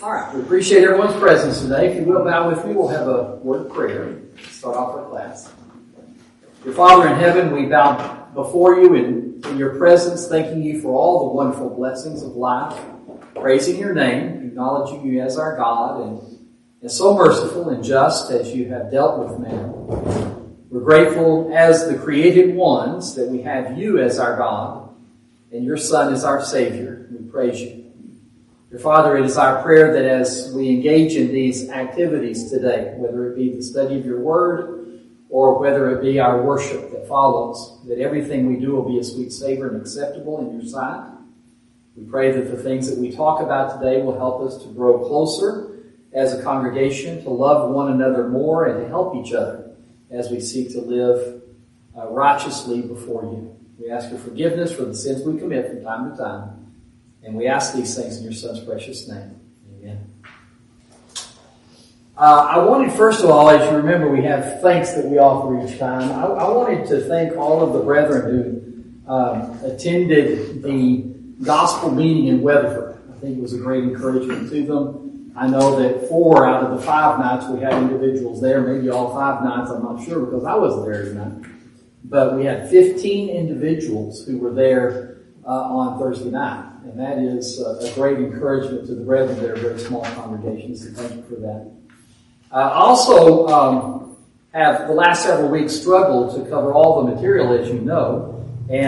All right, we appreciate everyone's presence today. If you will, bow with me. We'll have a word of prayer. Start off our class. Dear Father in heaven, we bow before you in your presence, thanking you for all the wonderful blessings of life, praising your name, acknowledging you as our God, and so merciful and just as you have dealt with man. We're grateful as the created ones that we have you as our God, and your Son is our Savior. We praise you. Dear Father, it is our prayer that as we engage in these activities today, whether it be the study of your word or whether it be our worship that follows, that everything we do will be a sweet savor and acceptable in your sight. We pray that the things that we talk about today will help us to grow closer as a congregation, to love one another more, and to help each other as we seek to live righteously before you. We ask your forgiveness for the sins we commit from time to time. And we ask these things in your Son's precious name. Amen. I wanted, first of all, as you remember, we have thanks that we offer each time. I wanted to thank all of the brethren who attended the gospel meeting in Weatherford. I think it was a great encouragement to them. I know that 4 out of the 5 nights we had individuals there, maybe all 5 nights, I'm not sure because I wasn't there tonight. But we had 15 individuals who were there on Thursday night. And that is a great encouragement to the brethren. They're very small congregations, so thank you for that. I also have the last several weeks struggled to cover all the material, as you know,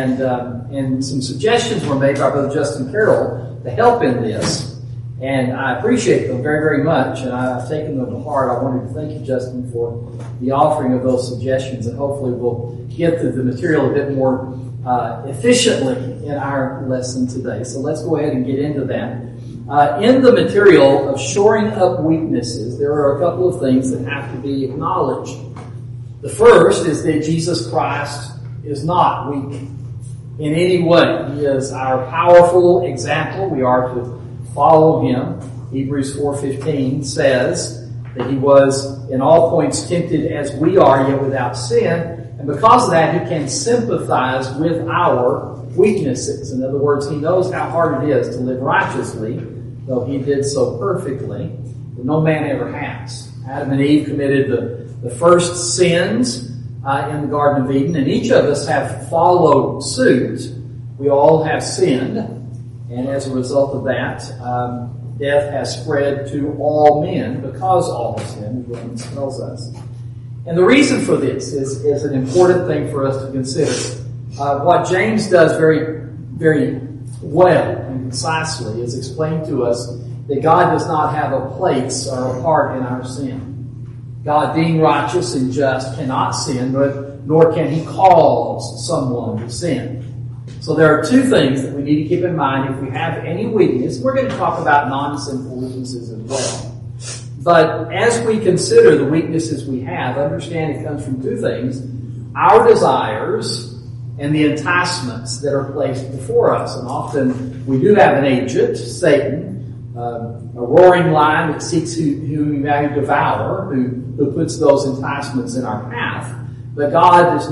and some suggestions were made by Brother Justin Carroll to help in this, and I appreciate them very, very much, and I've taken them to heart. I wanted to thank you, Justin, for the offering of those suggestions, and hopefully we'll get through the material a bit more efficiently in our lesson today. So let's go ahead and get into that. In the material of shoring up weaknesses, there are a couple of things that have to be acknowledged. The first is that Jesus Christ is not weak in any way. He is our powerful example. We are to follow him. Hebrews 4:15 says that he was in all points tempted as we are, yet without sin. And because of that, he can sympathize with our weaknesses. In other words, he knows how hard it is to live righteously, though he did so perfectly, but no man ever has. Adam and Eve committed the first sins in the Garden of Eden, and each of us have followed suit. We all have sinned, and as a result of that, death has spread to all men because all have sinned, as Romans tells us. And the reason for this is an important thing for us to consider. What James does very, very well and concisely is explain to us that God does not have a place or a part in our sin. God, being righteous and just, cannot sin, nor can he cause someone to sin. So there are 2 things that we need to keep in mind if we have any weakness. We're going to talk about non-sinful weaknesses as well. But as we consider the weaknesses we have, understand it comes from 2 things. Our desires and the enticements that are placed before us. And often we do have an agent, Satan, a roaring lion that seeks who we may devour, who puts those enticements in our path. But God does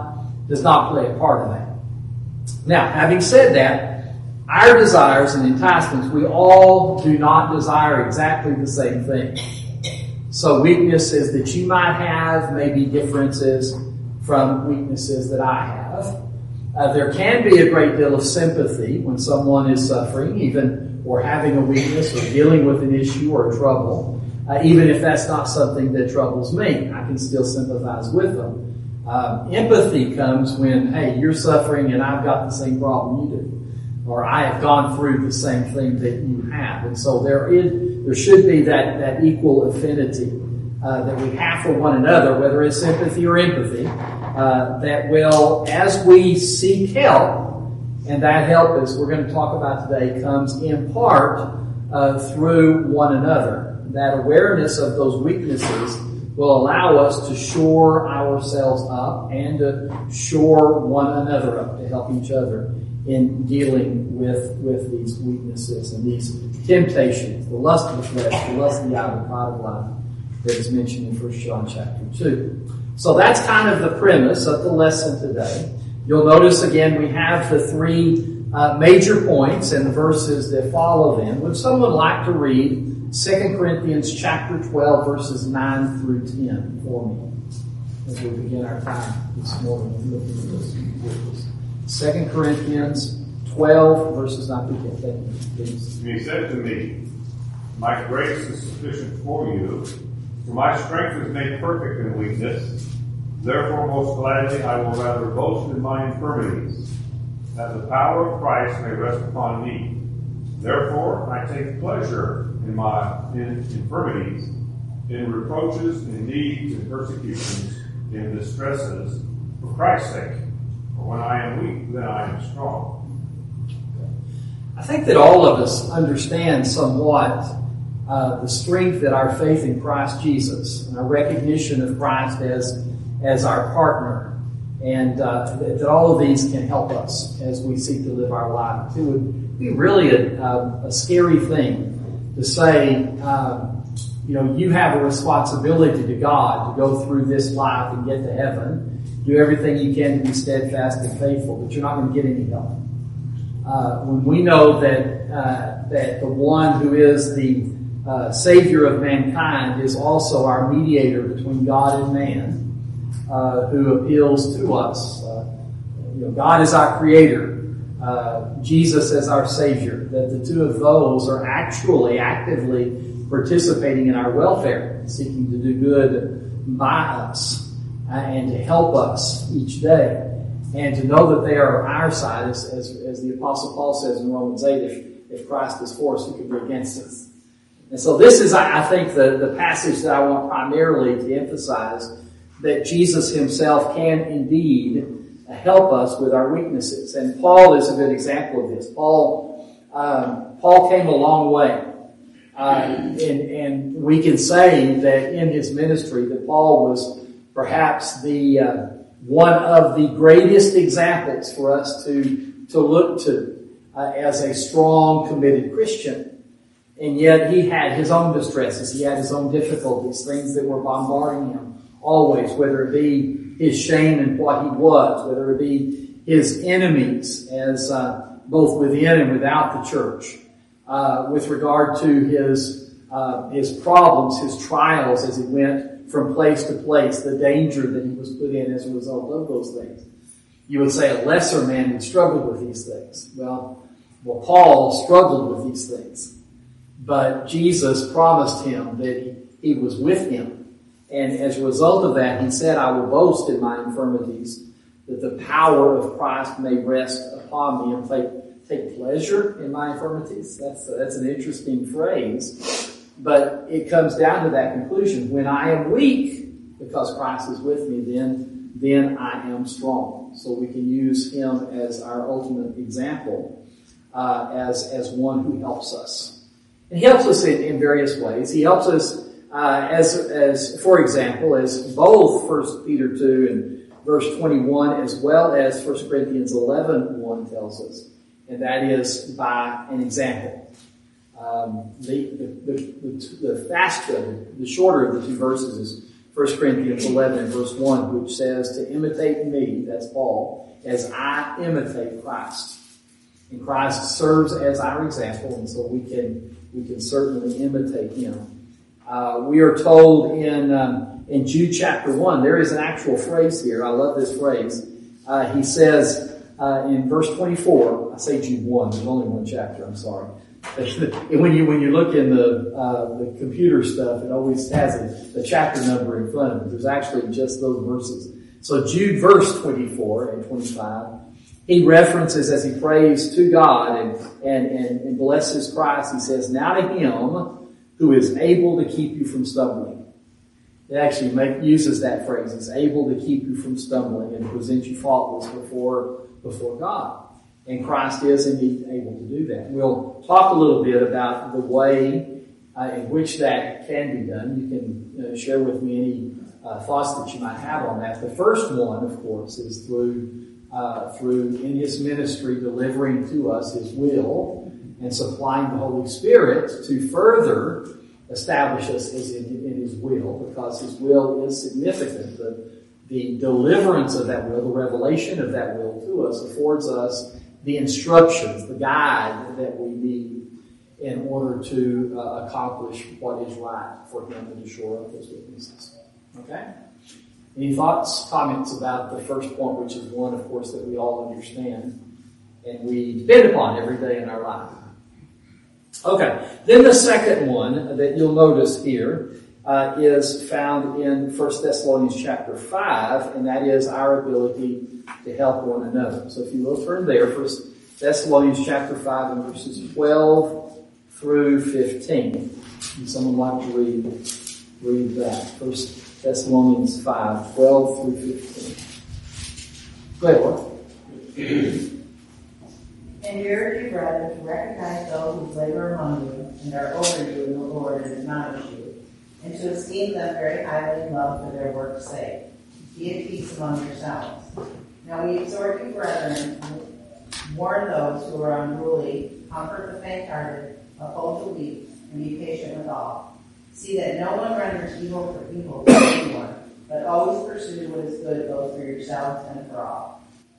not play a part in that. Now, having said that, our desires and enticements, we all do not desire exactly the same thing. So weaknesses that you might have may be differences from weaknesses that I have. There can be a great deal of sympathy when someone is suffering, even or having a weakness or dealing with an issue or a trouble. Even if that's not something that troubles me, I can still sympathize with them. Empathy comes when, hey, you're suffering and I've got the same problem you do. Or I have gone through the same thing that you have. And so there should be that equal affinity that we have for one another, whether it's sympathy or empathy, that will, as we seek help, and that help, as we're going to talk about today, comes in part through one another. That awareness of those weaknesses will allow us to shore ourselves up and to shore one another up, to help each other in dealing with these weaknesses and these temptations, the lust of the flesh, the lust of the eye, the pride of life that is mentioned in 1 John chapter 2. So that's kind of the premise of the lesson today. You'll notice again we have the 3 major points and the verses that follow them. Would someone like to read 2 Corinthians chapter 12, verses 9 through 10 for me as we begin our time this morning looking at this. 2 Corinthians 12, verses 9 through 10. Thank you, please. And he said to me, my grace is sufficient for you, for my strength is made perfect in weakness. Therefore, most gladly, I will rather boast in my infirmities, that the power of Christ may rest upon me. Therefore, I take pleasure in infirmities, in reproaches, in needs, in persecutions, in distresses, for Christ's sake. For when I am weak, then I am strong. I think that all of us understand somewhat the strength that our faith in Christ Jesus and our recognition of Christ as our partner, and that all of these can help us as we seek to live our lives. It would be really a scary thing to say, you have a responsibility to God to go through this life and get to heaven, do everything you can to be steadfast and faithful, but you're not going to get any help. When we know that the one who is the Savior of mankind is also our mediator between God and man, who appeals to us. God is our Creator, Jesus as our Savior, that the two of those are actually actively participating in our welfare, seeking to do good by us and to help us each day. And to know that they are on our side, as the Apostle Paul says in Romans 8, if Christ is for us, who can be against us? And so this is, I think, the passage that I want primarily to emphasize, that Jesus himself can indeed help us with our weaknesses. And Paul is a good example of this. Paul came a long way. And we can say that in his ministry that Paul was perhaps the one of the greatest examples for us to look to as a strong, committed Christian. And yet he had his own distresses. He had his own difficulties, things that were bombarding him always, whether it be his shame in what he was, whether it be his enemies as both within and without the church, with regard to his problems, his trials as he went from place to place, the danger that he was put in as a result of those things. You would say a lesser man would struggle with these things. Well, Paul struggled with these things. But Jesus promised him that he was with him. And as a result of that, he said, I will boast in my infirmities, that the power of Christ may rest upon me, and take pleasure in my infirmities. That's an interesting phrase. But it comes down to that conclusion. When I am weak, because Christ is with me, then I am strong. So we can use him as our ultimate example, as one who helps us. And he helps us in various ways. He helps us as for example, as both 1 Peter 2 and verse 21, as well as 1 Corinthians 11:1 tells us, and that is by an example. The shorter of the two verses is 1 Corinthians 11 and verse 1, which says to imitate me, that's Paul, as I imitate Christ. And Christ serves as our example, and so we can certainly imitate him. We are told in Jude chapter 1, there is an actual phrase here. I love this phrase. He says in verse 24, I say Jude 1, there's only one chapter, I'm sorry. When you look in the computer stuff, it always has the chapter number in front of it. There's actually just those verses. So Jude verse 24 and 25, he references as he prays to God and blesses Christ. He says, now to him who is able to keep you from stumbling. It actually uses that phrase. He's able to keep you from stumbling and present you faultless before God. And Christ is indeed able to do that. We'll talk a little bit about the way in which that can be done. You can share with me any thoughts that you might have on that. The first one, of course, is through in his ministry delivering to us his will and supplying the Holy Spirit to further establish us in his will, because his will is significant. The deliverance of that will, the revelation of that will to us affords us the instructions, the guide that we need. in order to accomplish what is right for him and to shore up those witnesses. Okay? Any thoughts, comments about the first point, which is one, of course, that we all understand and we depend upon every day in our life? Okay. Then the second one that you'll notice here is found in 1 Thessalonians chapter 5, and that is our ability to help one another. So if you will turn there, 1 Thessalonians chapter 5 and verses 12 through 15. And someone like to read that. 1 Thessalonians 5, 12 through 15. Go ahead, Lord. And we urge you, brethren, to recognize those who labor among you and are over you in the Lord and admonish you, and to esteem them very highly in love for their work's sake. Be at peace among yourselves. Now we exhort you, brethren, to warn those who are unruly, comfort the faint-hearted, uphold the weak, and be patient with all. See that no one renders evil for evil to anyone, but always pursue what is good both for yourselves and for all.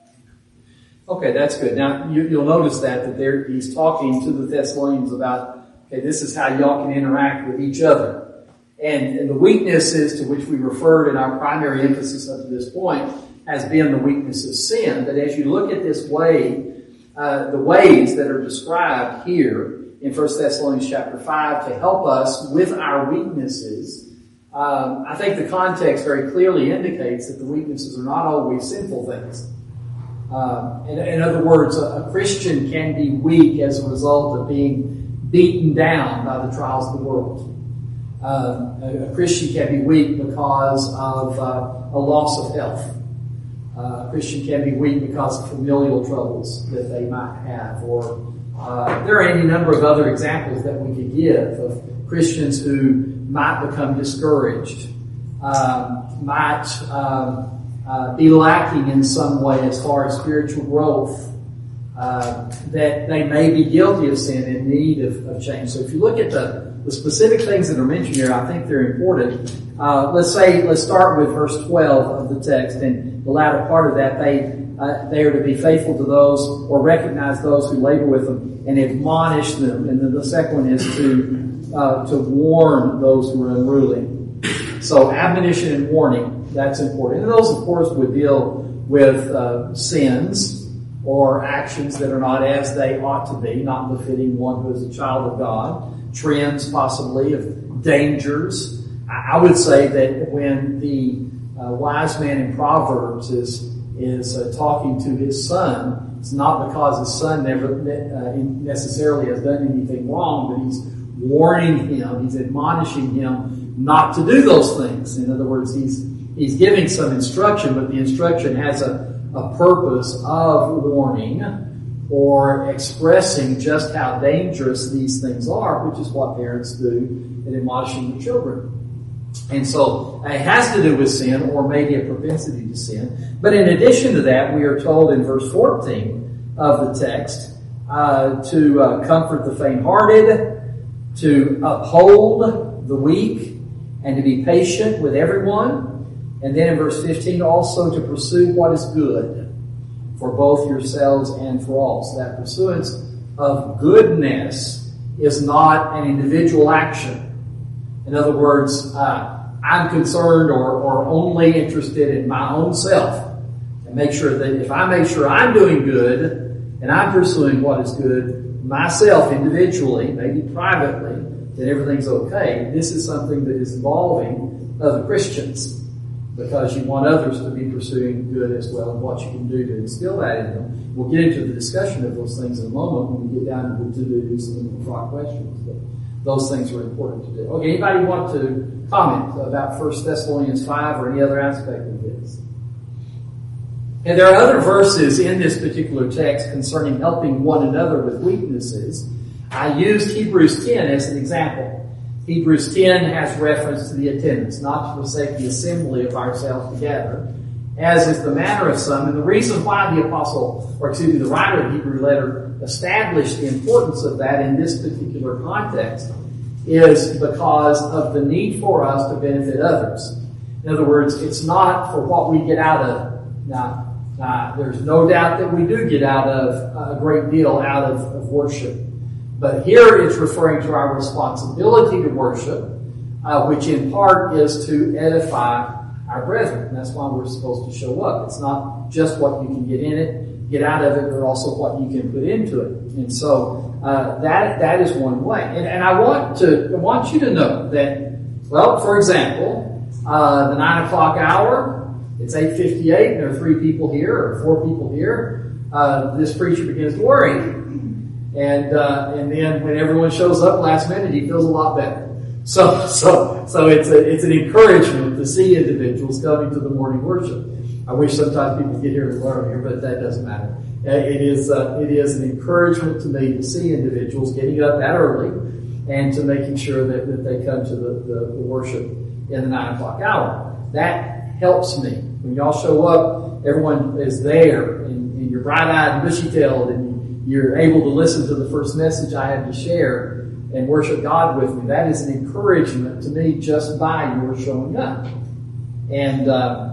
Okay, that's good. Now, you'll notice that there he's talking to the Thessalonians about, okay, this is how y'all can interact with each other. And the weaknesses to which we referred in our primary emphasis up to this point has been the weakness of sin. But as you look at this way, the ways that are described here in 1 Thessalonians chapter 5 to help us with our weaknesses, I think the context very clearly indicates that the weaknesses are not always sinful things. In other words, a Christian can be weak as a result of being beaten down by the trials of the world. A Christian can be weak because of a loss of health. A Christian can be weak because of familial troubles that they might have. Or there are any number of other examples that we could give of Christians who might become discouraged, might be lacking in some way as far as spiritual growth, that they may be guilty of sin and in need of change. So if you look at the specific things that are mentioned here, I think they're important. Let's start with verse 12 of the text, and the latter part of that, they are to be faithful to those or recognize those who labor with them and admonish them. And then the second one is to warn those who are unruly. So admonition and warning, that's important. And those, of course, would deal with sins or actions that are not as they ought to be, not befitting one who is a child of God. Trends, possibly, of dangers. I would say that when the wise man in Proverbs is talking to his son, it's not because his son never necessarily has done anything wrong, but he's warning him, he's admonishing him not to do those things. In other words, he's giving some instruction, but the instruction has a purpose of warning or expressing just how dangerous these things are, which is what parents do in admonishing the children. And so it has to do with sin or maybe a propensity to sin. But in addition to that, we are told in verse 14 of the text to comfort the faint-hearted, to uphold the weak, and to be patient with everyone. And then in verse 15, also to pursue what is good for both yourselves and for all. So that pursuance of goodness is not an individual action. In other words, I'm concerned or only interested in my own self. And make sure that if I make sure I'm doing good and I'm pursuing what is good myself individually, maybe privately, then everything's okay. This is something that is involving other Christians, because you want others to be pursuing good as well, and what you can do to instill that in them. We'll get into the discussion of those things in a moment when we get down to the to-dos and the try questions. But those things are important to do. Okay, anybody want to comment about 1 Thessalonians 5 or any other aspect of this? And there are other verses in this particular text concerning helping one another with weaknesses. I used Hebrews 10 as an example. Hebrews 10 has reference to the attendance, not to forsake the assembly of ourselves together, as is the manner of some. And the reason why the the writer of the Hebrew letter established the importance of that in this particular context is because of the need for us to benefit others. In other words, it's not for what we get out of. Now, there's no doubt that we do get out of a great deal out of worship. But here it's referring to our responsibility to worship, which in part is to edify our brethren. And that's why we're supposed to show up. It's not just what you can get out of it, but also what you can put into it. And so that is one way. And I want you to know that, well, for example, the 9 o'clock hour, it's 8:58, and there are 3 people here or 4 people here. This preacher begins to worry. And then when everyone shows up last minute, he feels a lot better. So it's an encouragement to see individuals coming to the morning worship. I wish sometimes people get here a little earlier, but that doesn't matter. It is an encouragement to me to see individuals getting up that early and to making sure that they come to the worship in the 9 o'clock hour. That helps me. When y'all show up, everyone is there and you're bright-eyed and bushy-tailed and you're able to listen to the first message I have to share and worship God with me. That is an encouragement to me just by your showing up. And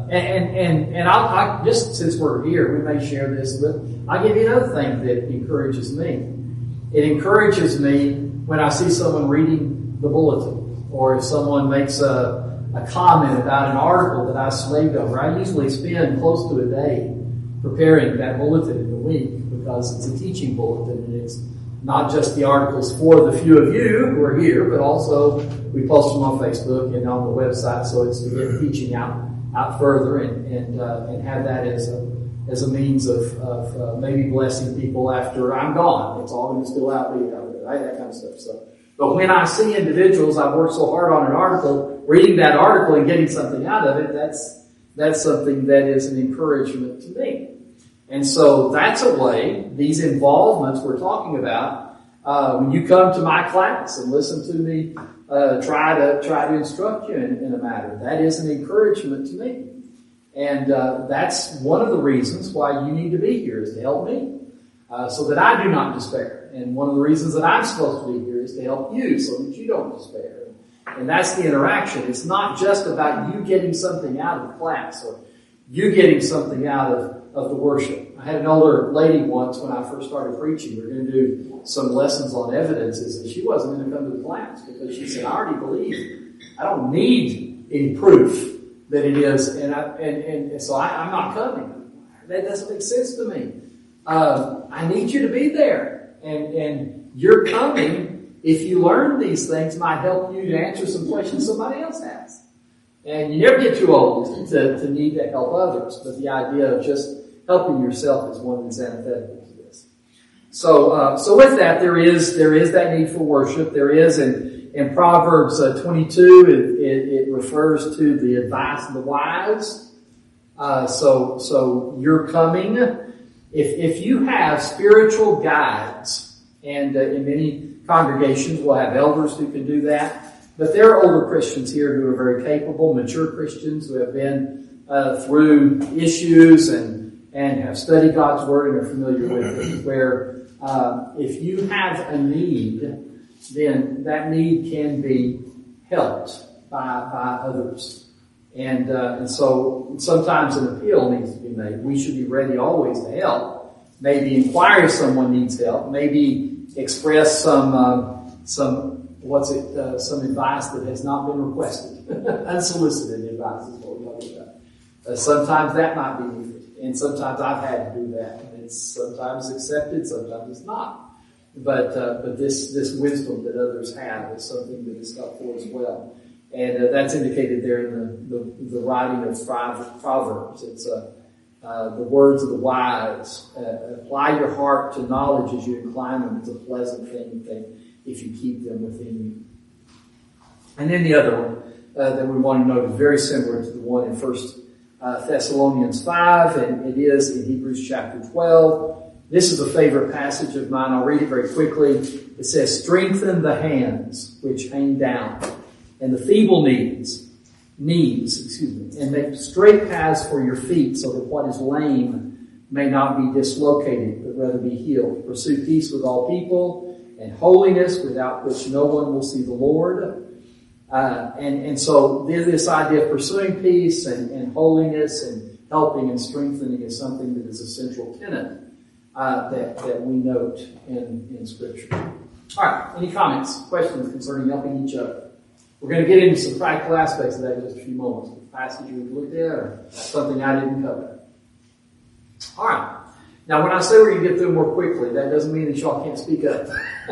I'll just since we're here, we may share this, but I'll give you another thing that encourages me. It encourages me when I see someone reading the bulletin, or if someone makes a comment about an article that I slaved over. I usually spend close to a day preparing that bulletin in the week because it's a teaching bulletin, and it's not just the articles for the few of you who are here, but also we post them on Facebook and on the website, so it's to get teaching out further and have that as a means of maybe blessing people after I'm gone. It's all going to still out there, right? That kind of stuff. So, but when I see individuals, I've worked so hard on an article, reading that article and getting something out of it, that's something that is an encouragement to me. And so that's a way, these involvements we're talking about, when you come to my class and listen to me try to instruct you in a matter, that is an encouragement to me. And that's one of the reasons why you need to be here, is to help me, so that I do not despair. And one of the reasons that I'm supposed to be here is to help you so that you don't despair. And that's the interaction. It's not just about you getting something out of the class or you getting something out of the worship. I had an older lady once when I first started preaching. We were going to do some lessons on evidences, and she wasn't going to come to the class because she said, I already believe. I don't need any proof that it is, and so I'm not coming. That doesn't make sense to me. I need you to be there, and you're coming. If you learn these things, might help you to answer some questions somebody else has. And you never get too old to need to help others, but the idea of just helping yourself is one that's antithetical to this. So with that, there is that need for worship. There is in Proverbs 22, it refers to the advice of the wise. So you're coming. If you have spiritual guides, and in many congregations we'll have elders who can do that, but there are older Christians here who are very capable, mature Christians who have been through issues and have studied God's Word and are familiar with it, where if you have a need, then that need can be helped by others. And so sometimes an appeal needs to be made. We should be ready always to help. Maybe inquire if someone needs help. Maybe express some advice that has not been requested. Unsolicited advice is what we're talking about. Sometimes that might be needed. And sometimes I've had to do that. And it's sometimes accepted, sometimes it's not. But this wisdom that others have is something that is helpful as well. And that's indicated there in the writing of Proverbs. It's the words of the wise. Apply your heart to knowledge as you incline them. It's a pleasant thing if you keep them within you. And then the other one that we want to note is very similar to the one in 1 Thessalonians 5, and it is in Hebrews chapter 12. This is a favorite passage of mine. I'll read it very quickly. It says, strengthen the hands which hang down, and the feeble knees, and make straight paths for your feet, so that what is lame may not be dislocated, but rather be healed. Pursue peace with all people, and holiness, without which no one will see the Lord. And so this idea of pursuing peace and holiness and helping and strengthening is something that is a central tenet that we note in Scripture. All right, any comments, questions concerning helping each other? We're going to get into some practical aspects of that in just a few moments. The passage we've looked at or something I didn't cover. All right. Now, when I say we're going to get through more quickly, that doesn't mean that y'all can't speak up.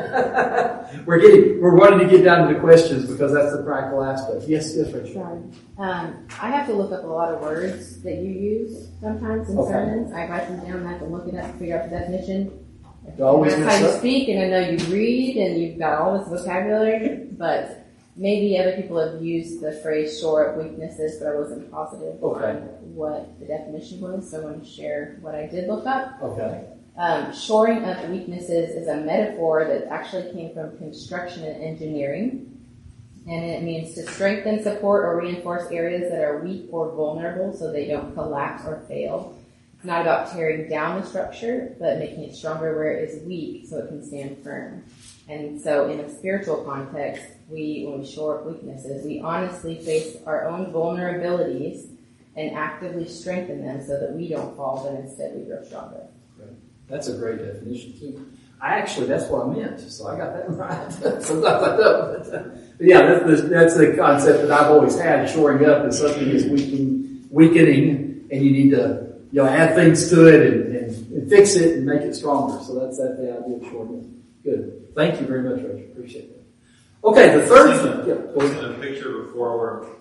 We're wanting to get down to the questions because that's the practical aspect. Yes, Rachel. Sorry. I have to look up a lot of words that you use sometimes in sermons. I write them down and I have to look it up and figure out the definition. Always that's how you speak, and I know you read and you've got all this vocabulary, but maybe other people have used the phrase shore up weaknesses, but I wasn't positive on what the definition was, so I want to share what I did look up. Okay. Shoring up weaknesses is a metaphor that actually came from construction and engineering, and it means to strengthen, support, or reinforce areas that are weak or vulnerable so they don't collapse or fail. It's not about tearing down the structure, but making it stronger where it is weak so it can stand firm. And so in a spiritual context, when we shore up weaknesses, we honestly face our own vulnerabilities and actively strengthen them so that we don't fall, but instead we grow stronger. That's a great definition too. That's what I meant, so I got that right. Sometimes I don't. But yeah, that's the concept that I've always had. Shoring up is something is weakening, and you need to add things to it and fix it and make it stronger. So that's the idea of shoring up. Good. Thank you very much, Rachel. Appreciate that. Okay, the third thing. Yeah, I've seen a picture before where,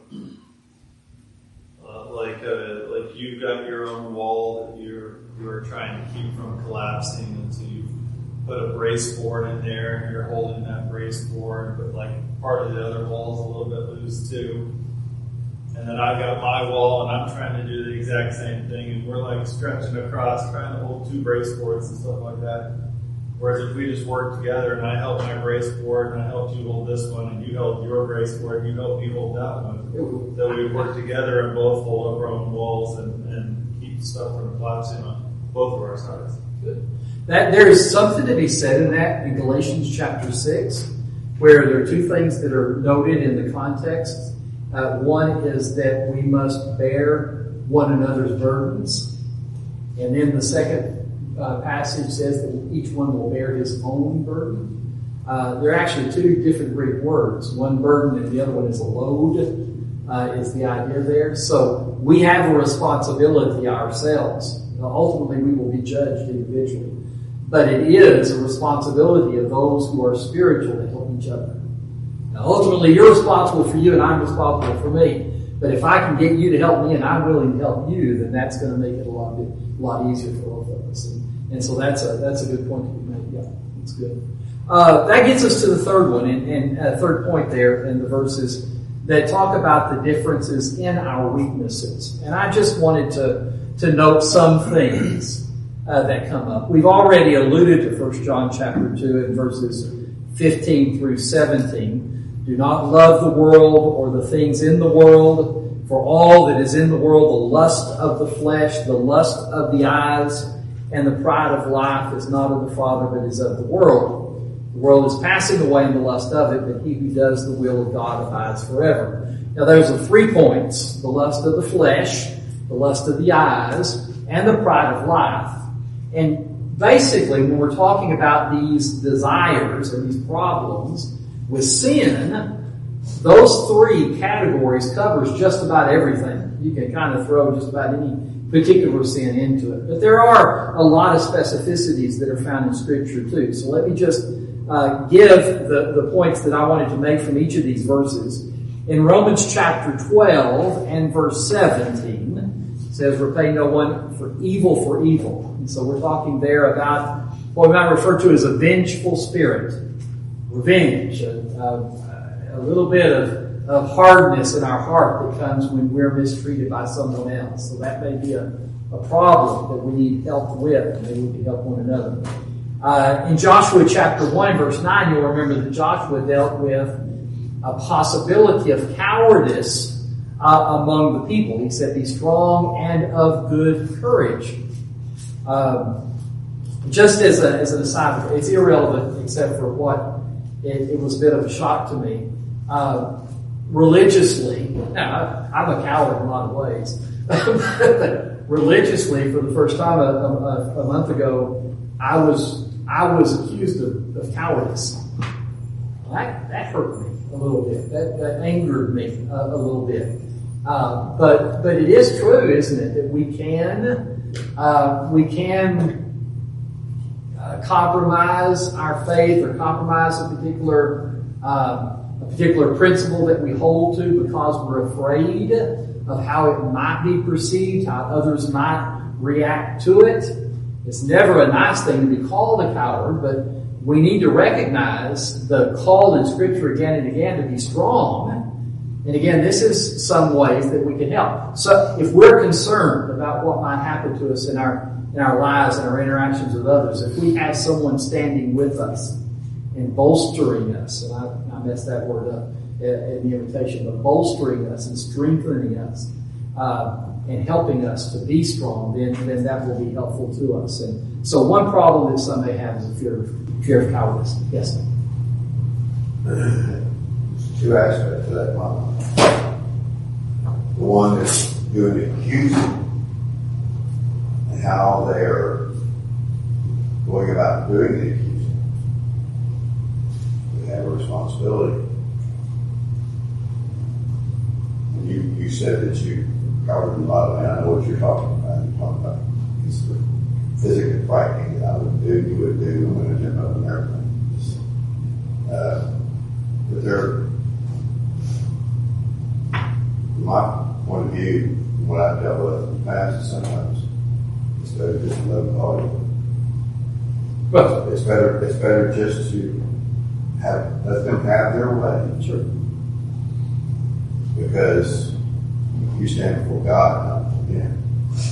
like you've got your own wall that you're trying to keep from collapsing, and so you put a brace board in there, and you're holding that brace board, but like part of the other wall's a little bit loose too. And then I've got my wall, and I'm trying to do the exact same thing, and we're like stretching across, trying to hold two brace boards and stuff like that. Whereas if we just work together, and I held my brace board, and I helped you hold this one, and you held your brace board, and you helped me hold that one, that we work together and both hold up our own walls and keep stuff from collapsing on both of our sides. Good. There is something to be said in that in Galatians chapter 6, where there are two things that are noted in the context. One is that we must bear one another's burdens. And then the second passage says that each one will bear his own burden. There are actually two different Greek words. One burden and the other one is a load, is the idea there. So we have a responsibility ourselves. Ultimately, we will be judged individually. But it is a responsibility of those who are spiritual to help each other. Now, ultimately, you're responsible for you and I'm responsible for me. But if I can get you to help me and I'm willing to help you, then that's going to make it a lot easier for both of us. And so that's a good point to be made. Yeah, that's good. That gets us to the third one, and third point there in the verses that talk about the differences in our weaknesses. And I just wanted to note some things that come up. We've already alluded to 1 John chapter 2 and verses 15 through 17. Do not love the world or the things in the world, for all that is in the world, the lust of the flesh, the lust of the eyes, and the pride of life is not of the Father, but is of the world. The world is passing away in the lust of it, but he who does the will of God abides forever. Now those are 3 points: the lust of the flesh, the lust of the eyes, and the pride of life. And basically, when we're talking about these desires and these problems with sin, those 3 categories covers just about everything. You can kind of throw just about any particular sin into it. But there are a lot of specificities that are found in Scripture too. So let me just give the points that I wanted to make from each of these verses. In Romans chapter 12 and verse 17, it says, repay no one for evil. And so we're talking there about what we might refer to as a vengeful spirit. Revenge, a little bit of hardness in our heart that comes when we're mistreated by someone else. So that may be a problem that we need help with, and maybe we can help one another. In Joshua chapter 1 verse 9, you'll remember that Joshua dealt with a possibility of cowardice among the people. He said, be strong and of good courage. Just as an aside, it's irrelevant except for what it was a bit of a shock to me. Religiously, now I'm a coward in a lot of ways, but religiously, for the first time a month ago, I I was accused of cowardice. That hurt me a little bit. That angered me a little bit. But it is true, isn't it, that we can compromise our faith or compromise a particular principle that we hold to because we're afraid of how it might be perceived, how others might react to it. It's never a nice thing to be called a coward, but we need to recognize the call in Scripture again and again to be strong. And again, this is some ways that we can help. So if we're concerned about what might happen to us in our lives and our interactions with others, if we have someone standing with us and bolstering us, and I messed that word up in the invitation, but bolstering us and strengthening us and helping us to be strong, then that will be helpful to us. And so one problem that some may have is a fear of cowardice. Yes, sir. There's two aspects to that problem. The one is doing the accusing and how they're going about doing the accusing. We have a responsibility. And you said that you covered a lot of it. I know what you're talking about. You're talking about it's the physically frightening that I would do, you would do when I jump up an airplane. But they're, from my point of view, what I've dealt with in the past, is sometimes it's better just to let them call you. Well, It's better just to let them have their way. sure. Because you stand before God, not before them.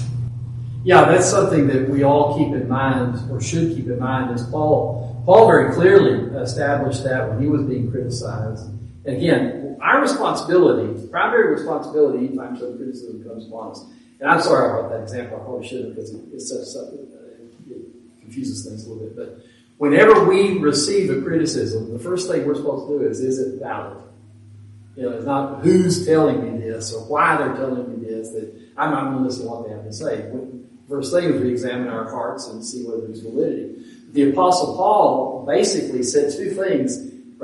Yeah, that's something that we all keep in mind, or should keep in mind, is Paul very clearly established that when he was being criticized. And again, our responsibility, primary responsibility, anytime some criticism comes upon us, and I'm sorry I brought that example, I probably shouldn't, because it's such something, it confuses things a little bit, but whenever we receive a criticism, the first thing we're supposed to do is it valid? It's not who's telling me this or why they're telling me this, that I'm not going to listen to what they have to say. First thing is we examine our hearts and see whether there's validity. The Apostle Paul basically said three things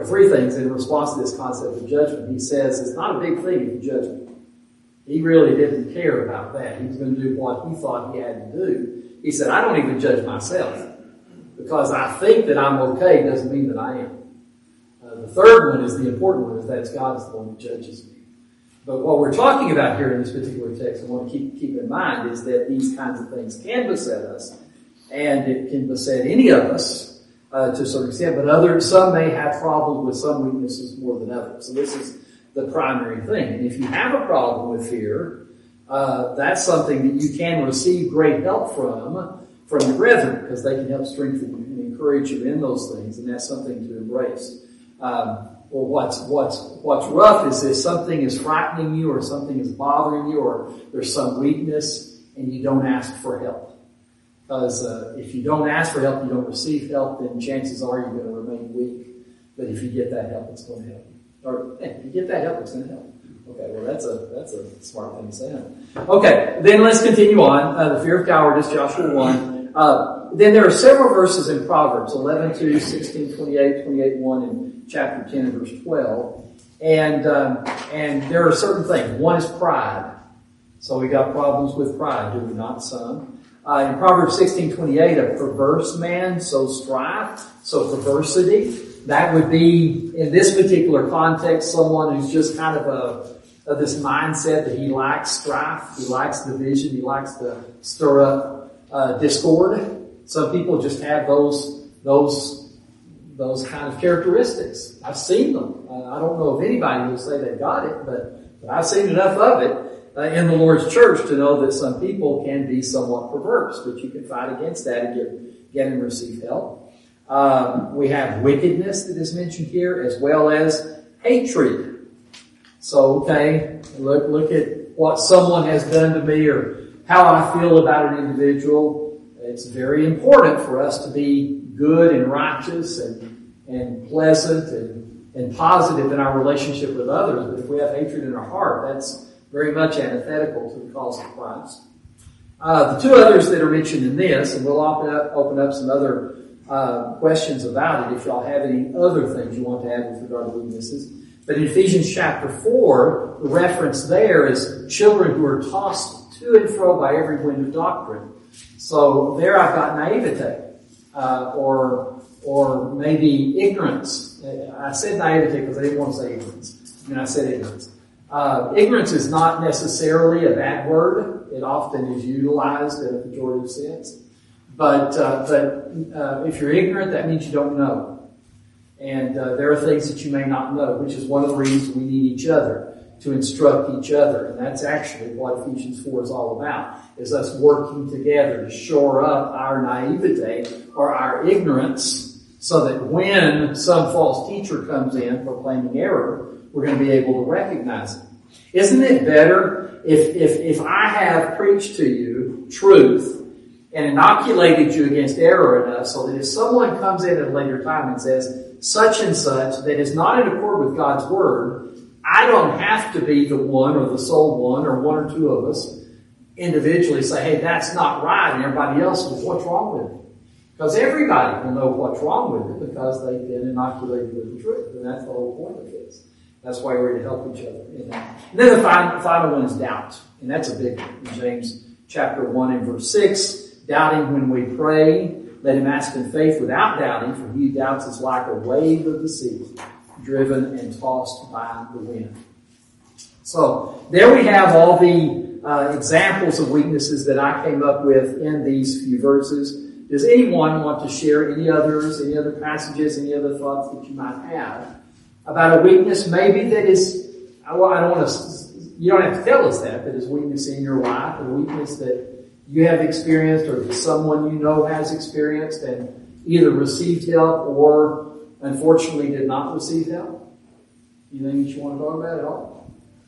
in response to this concept of judgment. He says it's not a big thing if you judge me. He really didn't care about that. He was going to do what he thought he had to do. He said, I don't even judge myself. Because I think that I'm okay doesn't mean that I am. The third one is the important one, is that it's God is the one who judges me. But what we're talking about here in this particular text, I want to keep in mind, is that these kinds of things can beset us, and it can beset any of us to a certain extent, but some may have problems with some weaknesses more than others. So this is the primary thing. And if you have a problem with fear, that's something that you can receive great help from your brethren, because they can help strengthen you and encourage you in those things, and that's something to embrace. Or what's rough is if something is frightening you, or something is bothering you, or there's some weakness, and you don't ask for help. Because if you don't ask for help, you don't receive help, then chances are you're going to remain weak. But if you get that help, it's going to help you. Or if you get that help, it's going to help. Okay, well that's a smart thing to say. Okay, then let's continue on. The fear of cowardice, Joshua 1. Then there are several verses in Proverbs, 11:2, 16:28, 28:1, and chapter 10 and verse 12. And there are certain things. One is pride. So we got problems with pride, do we not, son? In Proverbs 16:28, a perverse man sows strife, so perversity. That would be, in this particular context, someone who's just kind of this mindset that he likes strife, he likes division, he likes to stir up discord. Some people just have those kind of characteristics. I've seen them. I don't know if anybody will say they got it, but I've seen enough of it in the Lord's church to know that some people can be somewhat perverse, but you can fight against that and get and receive help. We have wickedness that is mentioned here, as well as hatred. So, okay, look at what someone has done to me, or how I feel about an individual. It's very important for us to be good and righteous and pleasant and positive in our relationship with others. But if we have hatred in our heart, that's very much antithetical to the cause of Christ. The two others that are mentioned in this, and we'll open up some other questions about it if y'all have any other things you want to add with regard to weaknesses. But in Ephesians chapter 4, the reference there is children who are tossed to and fro by every wind of doctrine. So there I've got naivete, or maybe ignorance. I said naivete because I didn't want to say ignorance. I said ignorance. Ignorance is not necessarily a bad word. It often is utilized in a pejorative sense. But if you're ignorant, that means you don't know. And there are things that you may not know, which is one of the reasons we need each other, to instruct each other. And that's actually what Ephesians 4 is all about, is us working together to shore up our naivete or our ignorance so that when some false teacher comes in proclaiming error, we're going to be able to recognize it. Isn't it better if I have preached to you truth and inoculated you against error enough so that if someone comes in at a later time and says such and such that is not in accord with God's Word, I don't have to be the one or the sole one or one or two of us individually say, hey, that's not right, and everybody else says, what's wrong with it? Because everybody will know what's wrong with it because they've been inoculated with the truth, and that's the whole point of this. That's why we're to help each other in that. And then the final one is doubt, and that's a big one. In James chapter 1 and verse 6, doubting when we pray, let him ask in faith without doubting, for he who doubts is like a wave of the sea, driven and tossed by the wind. So there we have all the examples of weaknesses that I came up with in these few verses. Does anyone want to share any others, any other passages, any other thoughts that you might have about a weakness maybe that is, I don't want to, you don't have to tell us that is weakness in your life, a weakness that you have experienced or that someone you know has experienced and either received help or unfortunately did not receive help? Anything that you want to talk about at all?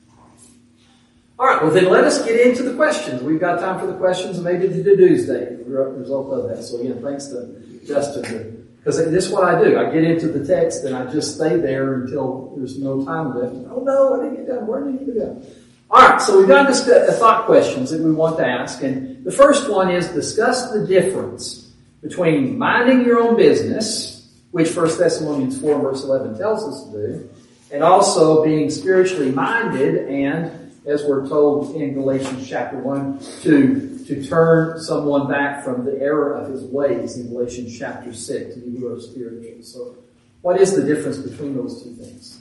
All right, well then let us get into the questions. We've got time for the questions and maybe the to-dos day, the result of that. So again, thanks to Justin. Because this is what I do. I get into the text and I just stay there until there's no time left. Oh no, I didn't get done. Where did I get done? All right, so we've got thought questions that we want to ask. And the first one is discuss the difference between minding your own business, which 1 Thessalonians 4 verse 11 tells us to do, and also being spiritually minded and, as we're told in Galatians chapter 1, to turn someone back from the error of his ways in Galatians chapter 6, you who are spiritual. So what is the difference between those two things?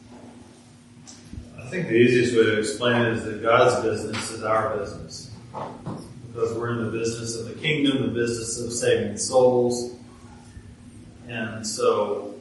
I think the easiest way to explain it is that God's business is our business. Because we're in the business of the kingdom, the business of saving souls. And so,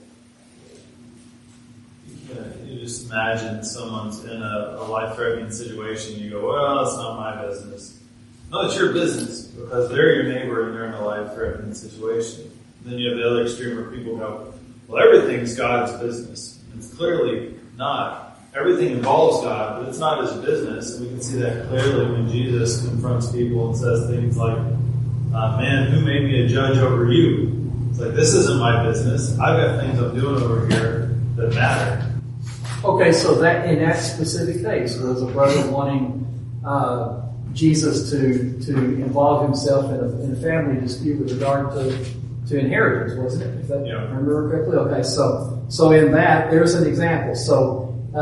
you just imagine someone's in a life-threatening situation. You go, well, it's not my business. No, it's your business because they're your neighbor and they're in a life-threatening situation. And then you have the other extreme where people go, well, everything's God's business. And it's clearly not. Everything involves God, but it's not his business. And we can see that clearly when Jesus confronts people and says things like, man, who made me a judge over you? It's like, this isn't my business. I've got things I'm doing over here that matter. Okay, so that in that specific case, there was a brother wanting Jesus to involve himself in a family dispute with regard to inheritance, wasn't it? If I remember correctly? Okay, so in that, there's an example. So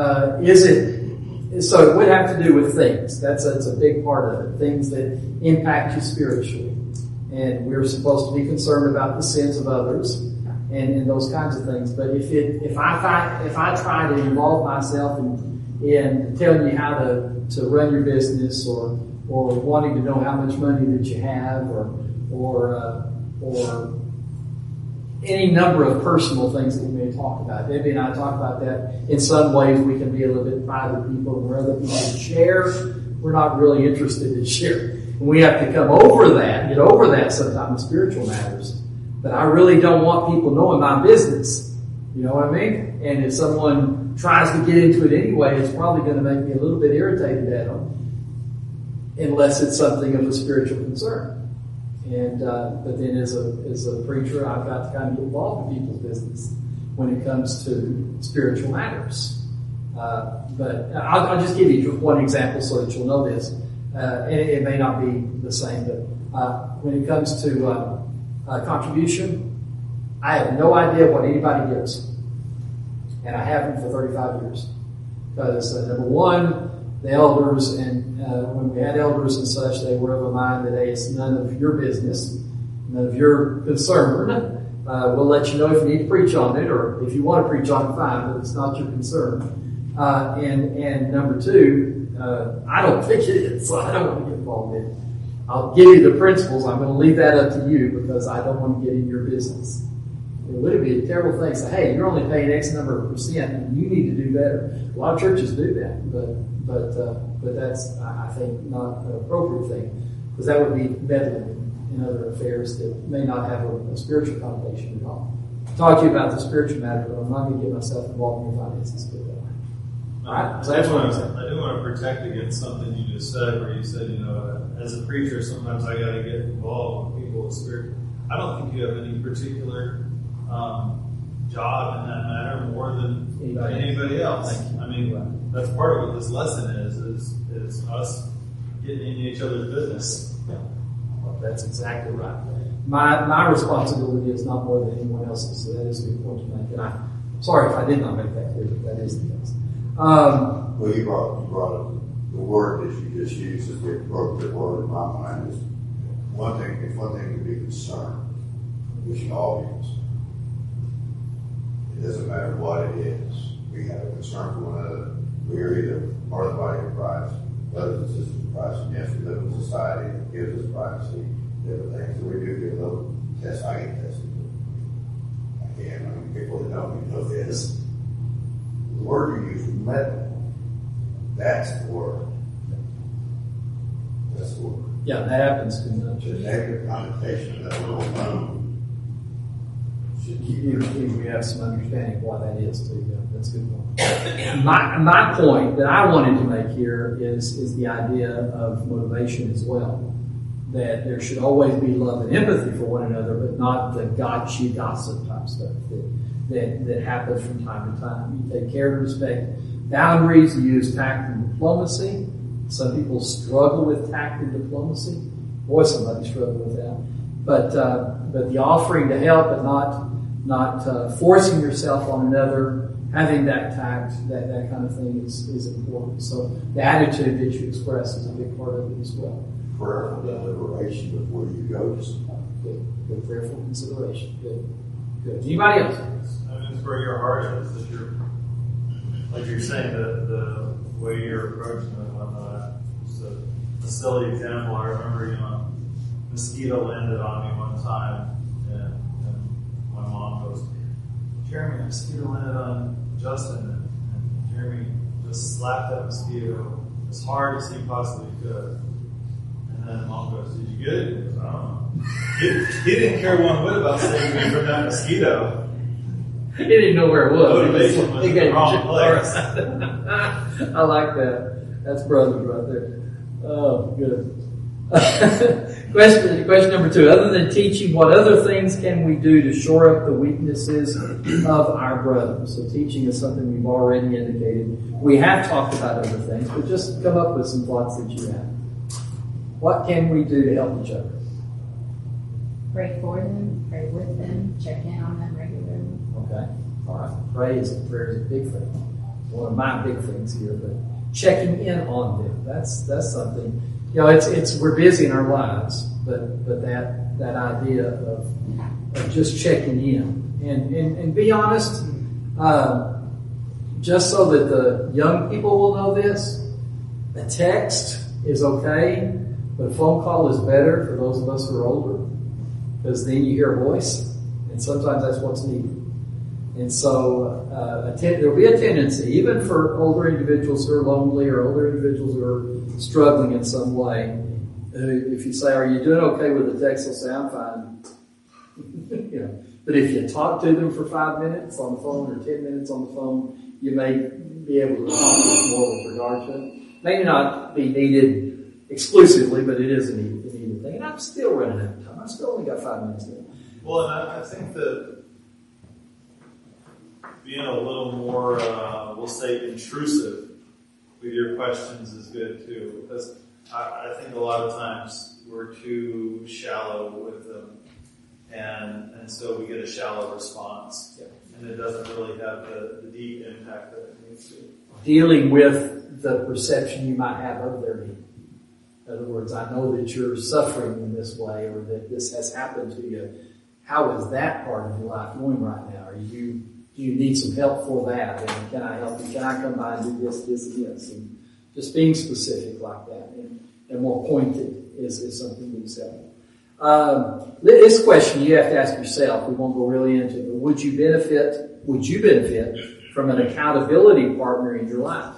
it would have to do with things. That's a big part of it. Things that impact you spiritually. And we're supposed to be concerned about the sins of others and those kinds of things. But if I try to involve myself in telling you how to run your business or wanting to know how much money that you have or any number of personal things that we may talk about. Debbie and I talk about that. In some ways, we can be a little bit private people, and where other people share, we're not really interested in sharing. And we have to get over that sometimes in spiritual matters. But I really don't want people knowing my business. You know what I mean? And if someone tries to get into it anyway, it's probably going to make me a little bit irritated at them, unless it's something of a spiritual concern. And but then as a preacher, I've got to kind of get involved in people's business when it comes to spiritual matters. But I'll just give you one example so that you'll know this. And it may not be the same, but when it comes to contribution, I have no idea what anybody gets. And I haven't for 35 years. Because, number one, the elders, and when we had elders and such, they were of a mind that, hey, it's none of your business, none of your concern. We'll let you know if you need to preach on it, or if you want to preach on it, fine, but it's not your concern. And number two, I don't think it is, so I don't want to get involved in it. I'll give you the principles. I'm going to leave that up to you because I don't want to get in your business. It would be a terrible thing to say, hey, you're only paying X number of percent and you need to do better. A lot of churches do that, but that's, I think, not an appropriate thing because that would be meddling in other affairs that may not have a spiritual connotation at all. I'll talk to you about the spiritual matter, but I'm not going to get myself involved in your finances. But, all right, so that's what I'm saying. I do want to protect against something you just said, where you said, as a preacher, sometimes I got to get involved with people with spirit. I don't think you have any particular job in that matter more than anybody else. I mean, that's part of what this lesson is us getting into each other's business. Yeah. Well, that's exactly right. My responsibility is not more than anyone else's, so that is a good point to make. And I'm sorry if I did not make that clear, but that is the case. Well, you brought up the word that you just used as the appropriate word in my mind is one thing. It's one thing to be concerned. We should all be concerned. It doesn't matter what it is. We have a concern for one another. We are either part of the body of Christ, brothers and sisters of Christ, and yes, we live in a society that gives us privacy, different things. So we do get a little test. I get tested. I mean, people that don't even know this. The word you use, meddling, that's the word. That's the word. Yeah, that happens to me. The negative connotation of that little bone. We have some understanding of why that is too. Yeah, that's a good point. My point that I wanted to make here is the idea of motivation as well. That there should always be love and empathy for one another, but not the gotcha gossip type stuff that happens from time to time. You take care to respect boundaries, you use tact and diplomacy. Some people struggle with tact and diplomacy. Boy, somebody struggled with that. But the offering to help, but not forcing yourself on another, having that tact, that kind of thing is important. So the attitude that you express is a big part of it as well. Prayerful deliberation before you go to somebody. Good prayerful consideration. Good. Anybody else? I mean, it's where your heart is. That you're, like you're saying, the way you're approaching it and whatnot. Just a silly example. I remember, a mosquito landed on me one time, and my mom goes, "Jeremy, a mosquito landed on Justin," and Jeremy just slapped that mosquito as hard as he possibly could. And then Mom goes, "Did you get it?" He goes, "I don't know." He didn't care one whit about saving me from that mosquito. He didn't know where it was. Motivation was in the wrong place. I like that. That's brothers right there. Oh, good. Question number 2. Other than teaching, what other things can we do to shore up the weaknesses of our brothers? So teaching is something we've already indicated. We have talked about other things, but just come up with some thoughts that you have. What can we do to help each other? Pray for them, pray with them, check in on them regularly. Okay. All right. Prayer is a big thing. One of my big things here, but checking in on them. That's something. It's we're busy in our lives, but that idea of just checking in and be honest, just so that the young people will know this, a text is okay, but a phone call is better for those of us who are older, because then you hear a voice, and sometimes that's what's needed. And so there'll be a tendency, even for older individuals who are lonely or older individuals who are struggling in some way, if you say, "Are you doing okay with the text?" They'll say, "I'm fine." But if you talk to them for 5 minutes on the phone or 10 minutes on the phone, you may be able to accomplish more with regard to it. Maybe not be needed exclusively, but it is a needed thing. And I'm still running out of time. I still only got 5 minutes left. Well, and I think that being a little more, we'll say, intrusive with your questions is good too, because I think a lot of times we're too shallow with them. and so we get a shallow response, and it doesn't really have the deep impact that it needs to. Dealing with the perception you might have of their need. In other words, I know that you're suffering in this way, or that this has happened to you. How is that part of your life going right now? Do you need some help for that? And can I help you? Can I come by and do this, and this? And just being specific like that and more pointed is something we accept. This question you have to ask yourself. We won't go really into it, but would you benefit from an accountability partner in your life?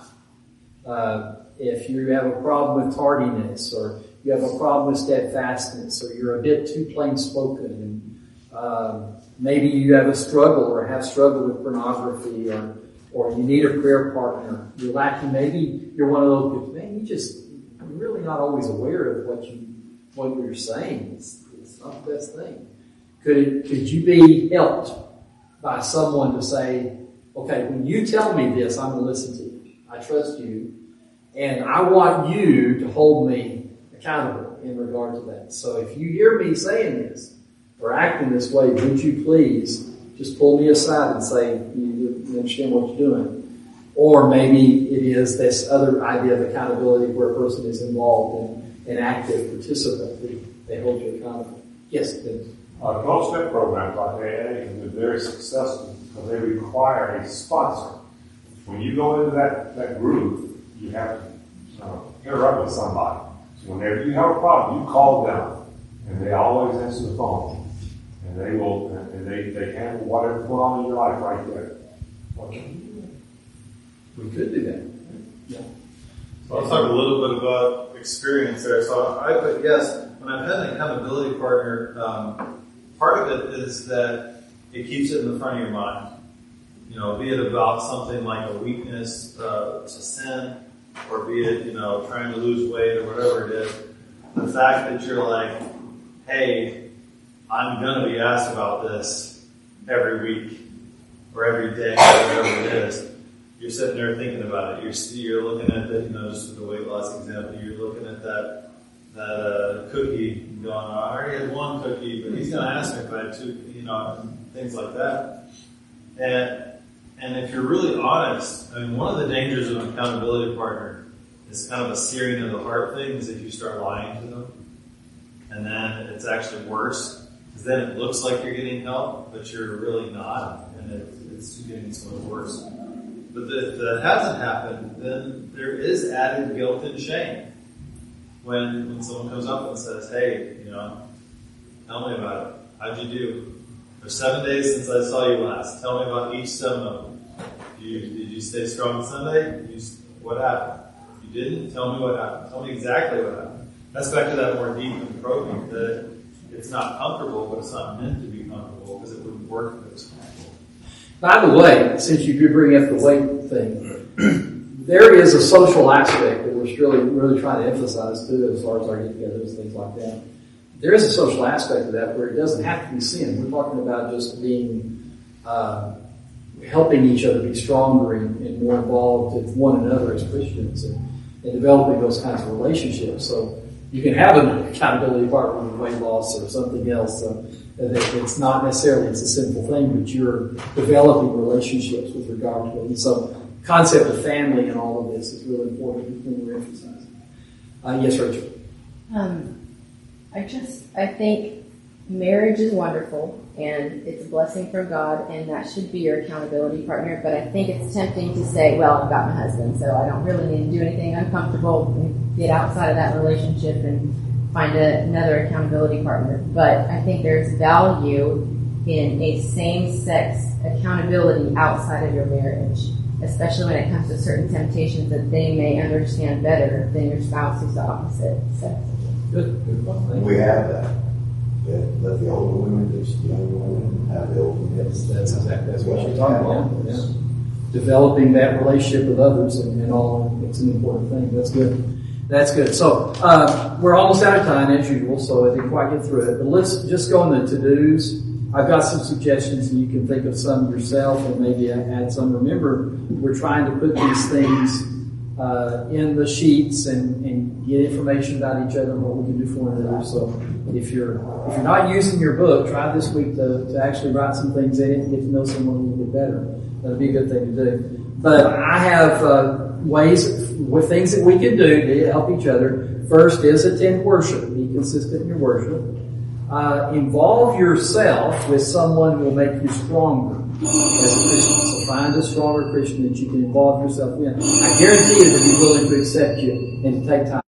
If you have a problem with tardiness, or you have a problem with steadfastness, or you're a bit too plain spoken, and maybe you have a struggle or have struggled with pornography, or you need a prayer partner, you're lacking, maybe you're one of those people, man, you're really not always aware of what you're saying. It's not the best thing. Could you be helped by someone to say, okay, when you tell me this, I'm going to listen to you. I trust you. And I want you to hold me accountable in regard to that. So if you hear me saying this or acting this way, would you please just pull me aside and say, you understand what you're doing? Or maybe it is this other idea of accountability where a person is involved in active participant. They hold you accountable. Yes, please. 12-step programs like AA have been very successful because they require a sponsor. When you go into that group, you have to interact with somebody. So whenever you have a problem, you call them, and they always answer the phone, and they will, and they handle whatever's going on in your life right there. What can you do? We could do that. Yeah. So I'll talk a little bit about experience there. So I put yes. When I've had an accountability partner, part of it is that it keeps it in the front of your mind. Be it about something like a weakness to sin, or be it, trying to lose weight or whatever it is. The fact that you're like, hey, I'm going to be asked about this every week or every day or whatever it is. You're sitting there thinking about it. You're looking at the, just with the weight loss example, you're looking at that cookie going, I already had one cookie, but he's going to ask me if I had two, things like that. And if you're really honest, one of the dangers of an accountability partner is kind of a searing of the heart thing, is if you start lying to them. And then it's actually worse, because then it looks like you're getting help, but you're really not, and it's getting so much worse. But if that hasn't happened, then there is added guilt and shame. When someone comes up and says, hey, tell me about it. How'd you do? There's 7 days since I saw you last. Tell me about each 7 of them. Did you stay strong Sunday? What happened? You didn't? Tell me what happened. Tell me exactly what happened. That's back to that more deep and probing, that it's not comfortable, but it's not meant to be comfortable, because it wouldn't work if it was comfortable. By the way, since you do bring up the weight thing, there is a social aspect that we're really trying to emphasize too, as far as our get-togethers, things like that. There is a social aspect of that where it doesn't have to be sin. We're talking about just being, helping each other be stronger and more involved with one another as Christians and developing those kinds of relationships. So you can have an accountability partner with weight loss or something else. It's not necessarily it's a sinful thing, but you're developing relationships with regard to it. And so the concept of family and all of this is really important when we're emphasizing. Yes, Rachel. I think marriage is wonderful and it's a blessing from God, and that should be your accountability partner. But I think it's tempting to say, well, I've got my husband, so I don't really need to do anything uncomfortable and get outside of that relationship and find another accountability partner. But I think there's value in a same-sex accountability outside of your marriage, especially when it comes to certain temptations that they may understand better than your spouse who's the opposite sex. Good. We have that. Let the older women teach the younger women have the older men. That's what you're talking about. Yeah. Developing that relationship with others and all, it's an important thing. That's good. So, we're almost out of time as usual, so I didn't quite get through it. But let's just go on the to-dos. I've got some suggestions and you can think of some yourself and maybe add some. Remember, we're trying to put these things in the sheets and get information about each other and what we can do for one another. So if you're not using your book, try this week to actually write some things in it and get to know someone a little bit better. That'd be a good thing to do. But I have ways with things that we can do to help each other. First is attend worship. Be consistent in your worship. Involve yourself with someone who will make you stronger as a Christian. So find a stronger Christian that you can involve yourself in. I guarantee you they'll be willing to accept you and to take time.